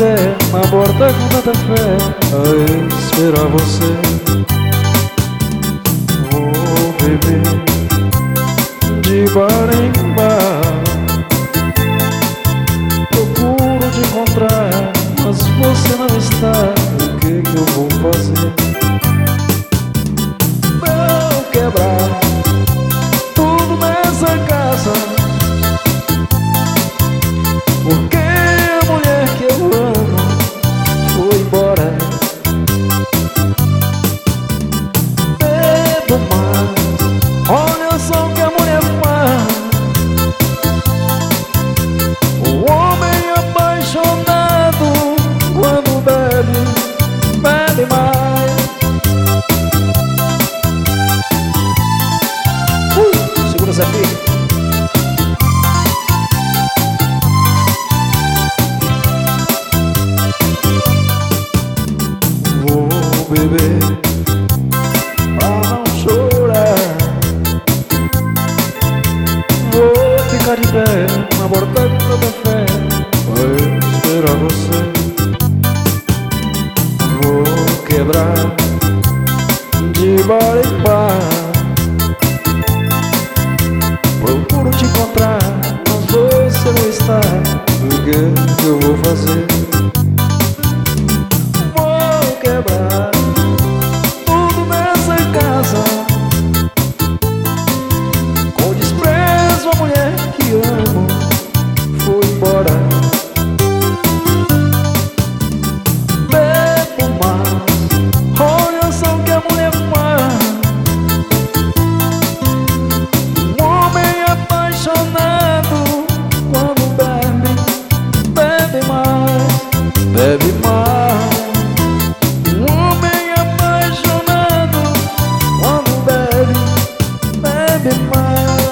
pé na borda com tanta fé a esperar você. Vou beber de bar em bar, procuro te encontrar, mas você não está. O que que eu vou fazer? Vou quebrar tudo nessa casa, porque a mulher que eu amo foi embora. Bebo mais, olha só o que a mulher faz. O homem apaixonado, quando bebe, bebe mais. Segura essa pica. Vou beber pra não chorar, vou ficar de pé na borda com toda fé pra esperar você. Vou quebrar de bar em bar, procuro te encontrar, mas você não está. O que eu vou fazer? Vou quebrar tudo nessa casa, com desprezo a mulher que amo foi embora. Bebo mais, olha só o que a mulher faz. Um homem apaixonado, quando bebe, bebe mais, bebe mais. Um homem apaixonado, quando bebe, bebe mais.